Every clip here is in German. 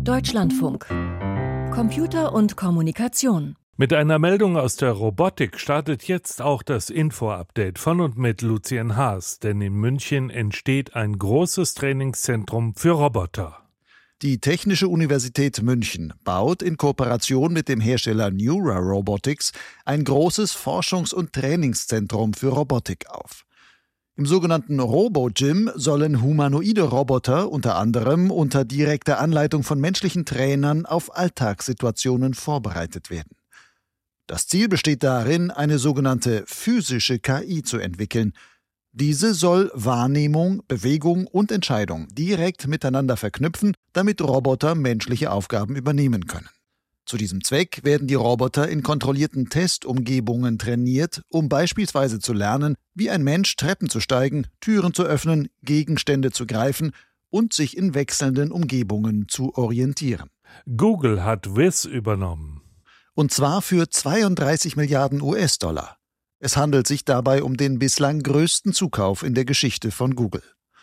Deutschlandfunk. Computer und Kommunikation. Mit einer Meldung aus der Robotik startet jetzt auch das Info-Update von und mit Lucien Haas, denn in München entsteht ein großes Trainingszentrum für Roboter. Die Technische Universität München baut in Kooperation mit dem Hersteller Neura Robotics ein großes Forschungs- und Trainingszentrum für Robotik auf. Im sogenannten Robo-Gym sollen humanoide Roboter unter anderem unter direkter Anleitung von menschlichen Trainern auf Alltagssituationen vorbereitet werden. Das Ziel besteht darin, eine sogenannte physische KI zu entwickeln. Diese soll Wahrnehmung, Bewegung und Entscheidung direkt miteinander verknüpfen, damit Roboter menschliche Aufgaben übernehmen können. Zu diesem Zweck werden die Roboter in kontrollierten Testumgebungen trainiert, um beispielsweise zu lernen, wie ein Mensch Treppen zu steigen, Türen zu öffnen, Gegenstände zu greifen und sich in wechselnden Umgebungen zu orientieren. Google hat Wiz übernommen. Und zwar für 32 Milliarden US-Dollar. Es handelt sich dabei um den bislang größten Zukauf in der Geschichte von Google.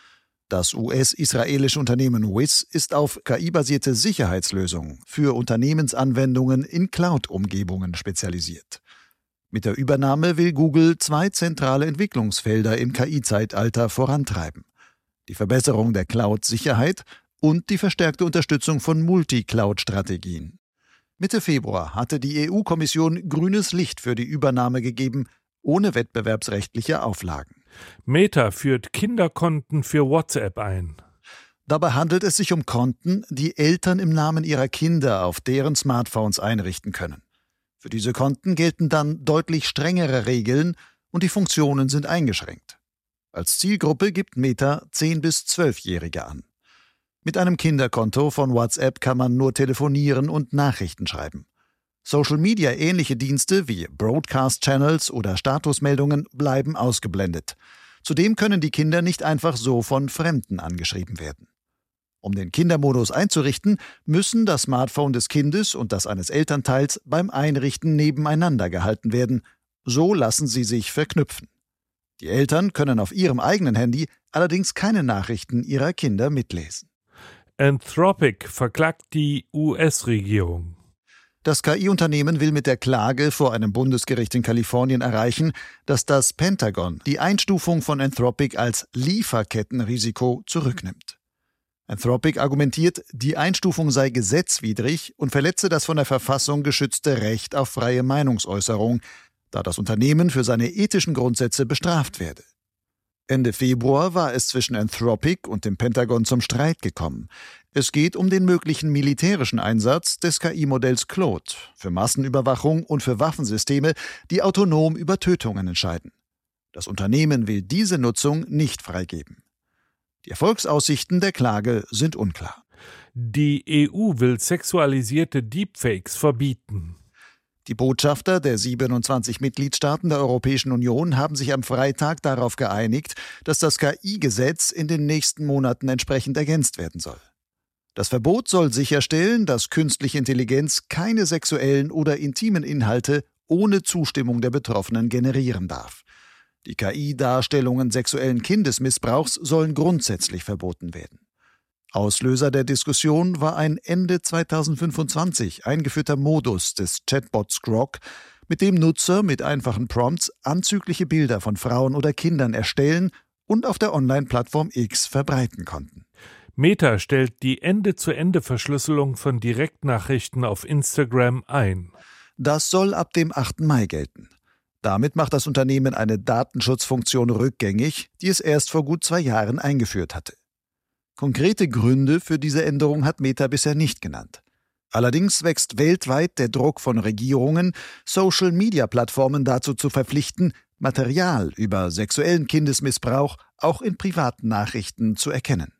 Das US-israelische Unternehmen Wiz ist auf KI-basierte Sicherheitslösungen für Unternehmensanwendungen in Cloud-Umgebungen spezialisiert. Mit der Übernahme will Google 2 zentrale Entwicklungsfelder im KI-Zeitalter vorantreiben: die Verbesserung der Cloud-Sicherheit und die verstärkte Unterstützung von Multi-Cloud-Strategien. Mitte Februar hatte die EU-Kommission grünes Licht für die Übernahme gegeben, ohne wettbewerbsrechtliche Auflagen. Meta führt Kinderkonten für WhatsApp ein. Dabei handelt es sich um Konten, die Eltern im Namen ihrer Kinder auf deren Smartphones einrichten können. Für diese Konten gelten dann deutlich strengere Regeln und die Funktionen sind eingeschränkt. Als Zielgruppe gibt Meta 10- bis 12-Jährige an. Mit einem Kinderkonto von WhatsApp kann man nur telefonieren und Nachrichten schreiben. Social-Media-ähnliche Dienste wie Broadcast-Channels oder Statusmeldungen bleiben ausgeblendet. Zudem können die Kinder nicht einfach so von Fremden angeschrieben werden. Um den Kindermodus einzurichten, müssen das Smartphone des Kindes und das eines Elternteils beim Einrichten nebeneinander gehalten werden. So lassen sie sich verknüpfen. Die Eltern können auf ihrem eigenen Handy allerdings keine Nachrichten ihrer Kinder mitlesen. Anthropic verklagt die US-Regierung. Das KI-Unternehmen will mit der Klage vor einem Bundesgericht in Kalifornien erreichen, dass das Pentagon die Einstufung von Anthropic als Lieferkettenrisiko zurücknimmt. Anthropic argumentiert, die Einstufung sei gesetzwidrig und verletze das von der Verfassung geschützte Recht auf freie Meinungsäußerung, da das Unternehmen für seine ethischen Grundsätze bestraft werde. Ende Februar war es zwischen Anthropic und dem Pentagon zum Streit gekommen. Es geht um den möglichen militärischen Einsatz des KI-Modells Claude für Massenüberwachung und für Waffensysteme, die autonom über Tötungen entscheiden. Das Unternehmen will diese Nutzung nicht freigeben. Die Erfolgsaussichten der Klage sind unklar. Die EU will sexualisierte Deepfakes verbieten. Die Botschafter der 27 Mitgliedstaaten der Europäischen Union haben sich am Freitag darauf geeinigt, dass das KI-Gesetz in den nächsten Monaten entsprechend ergänzt werden soll. Das Verbot soll sicherstellen, dass künstliche Intelligenz keine sexuellen oder intimen Inhalte ohne Zustimmung der Betroffenen generieren darf. Die KI-Darstellungen sexuellen Kindesmissbrauchs sollen grundsätzlich verboten werden. Auslöser der Diskussion war ein Ende 2025 eingeführter Modus des Chatbots Grok, mit dem Nutzer mit einfachen Prompts anzügliche Bilder von Frauen oder Kindern erstellen und auf der Online-Plattform X verbreiten konnten. Meta stellt die Ende-zu-Ende-Verschlüsselung von Direktnachrichten auf Instagram ein. Das soll ab dem 8. Mai gelten. Damit macht das Unternehmen eine Datenschutzfunktion rückgängig, die es erst vor gut 2 Jahren eingeführt hatte. Konkrete Gründe für diese Änderung hat Meta bisher nicht genannt. Allerdings wächst weltweit der Druck von Regierungen, Social-Media-Plattformen dazu zu verpflichten, Material über sexuellen Kindesmissbrauch auch in privaten Nachrichten zu erkennen.